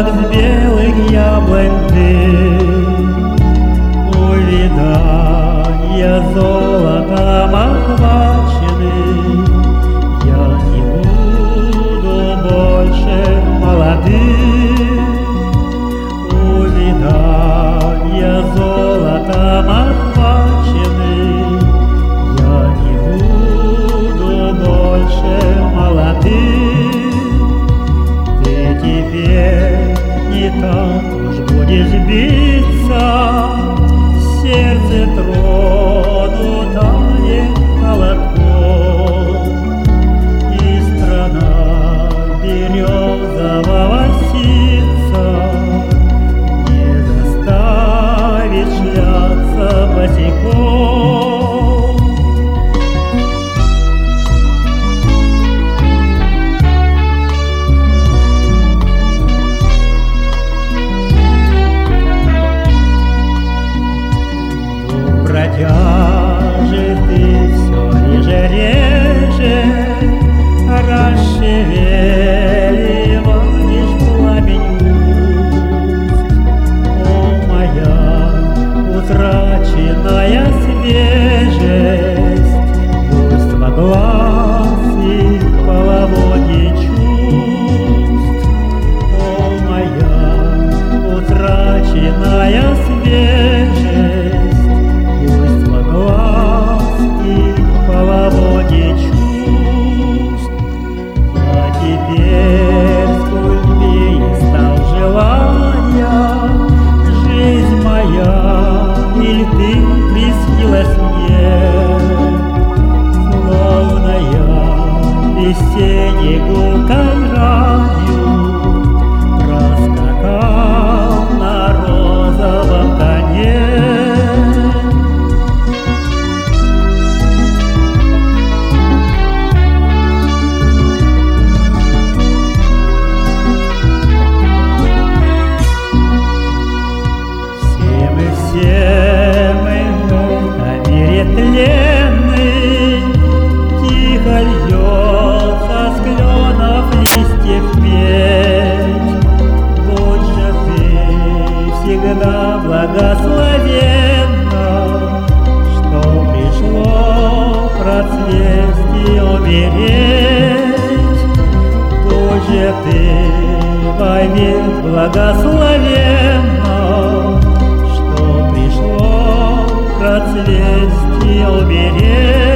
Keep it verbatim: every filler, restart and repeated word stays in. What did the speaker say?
как с белых яблонь дым. Увидания золотом охвачены, я не буду больше молодым. Увидания золотом охвачены, я не буду больше молодым. Ты теперь не так уж будешь биться, сердце тронутое холодком, и страна березового ситца не заставит шляться босиком. Бродяжий ты все реже, реже расшевеливаешь пламень уст. О, моя утраченная свежесть, буйство глаз и половодье чувств. О, моя утраченная свежесть, половодье чувств. Я теперь скульптей стал, желая, жизнь моя, или ты приснилась мне, словно я весенней гулкой раю проскакал на розовом коне. Все мы в этом мире тленный, тихо льется с кленов листьев медь. Будь же ты всегда благословенна, что пришло процвесть и умереть. Будь же ты вовек благословенна, процвесть и умереть.